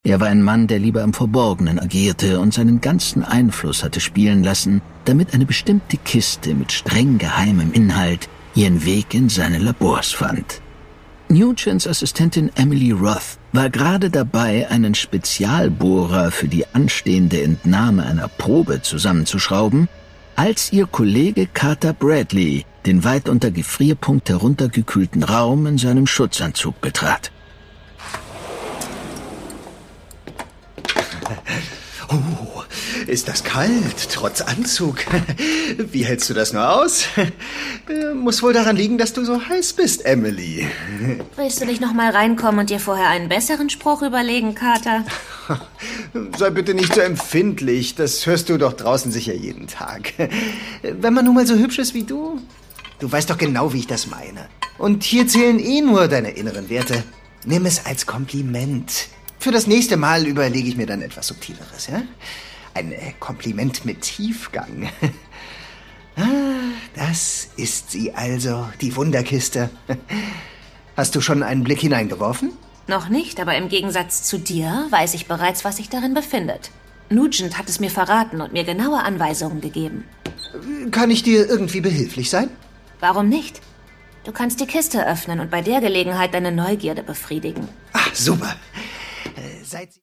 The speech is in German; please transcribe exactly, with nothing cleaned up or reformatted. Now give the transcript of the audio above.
Er war ein Mann, der lieber im Verborgenen agierte und seinen ganzen Einfluss hatte spielen lassen, damit eine bestimmte Kiste mit streng geheimem Inhalt ihren Weg in seine Labors fand. Nugents Assistentin Emily Roth war gerade dabei, einen Spezialbohrer für die anstehende Entnahme einer Probe zusammenzuschrauben, als ihr Kollege Carter Bradley den weit unter Gefrierpunkt heruntergekühlten Raum in seinem Schutzanzug betrat. Oh, ist das kalt, trotz Anzug. Wie hältst du das nur aus? Muss wohl daran liegen, dass du so heiß bist, Emily. Willst du nicht noch mal reinkommen und dir vorher einen besseren Spruch überlegen, Carter? Sei bitte nicht so empfindlich, das hörst du doch draußen sicher jeden Tag. Wenn man nun mal so hübsch ist wie du, du weißt doch genau, wie ich das meine. Und hier zählen eh nur deine inneren Werte. Nimm es als Kompliment. Für das nächste Mal überlege ich mir dann etwas Subtileres, ja? Ein Kompliment mit Tiefgang. Ah, das ist sie also, die Wunderkiste. Hast du schon einen Blick hineingeworfen? Noch nicht, aber im Gegensatz zu dir weiß ich bereits, was sich darin befindet. Nugent hat es mir verraten und mir genaue Anweisungen gegeben. Kann ich dir irgendwie behilflich sein? Warum nicht? Du kannst die Kiste öffnen und bei der Gelegenheit deine Neugierde befriedigen. Ah, super. Äh, seit